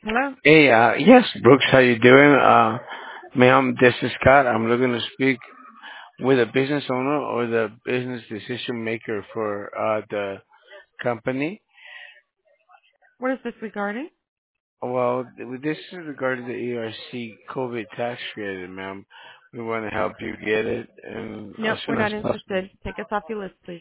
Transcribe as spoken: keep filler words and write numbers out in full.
Hello? Hey, uh, yes, Brooks, how you doing? Uh, ma'am, this is Scott. I'm looking to speak with a business owner or the business decision maker for uh, the company. What is this regarding? Well, th- this is regarding the E R C COVID tax credit, ma'am. We want to help you get it and Nope, as we're soon as not possible. interested. Take us off your list, please.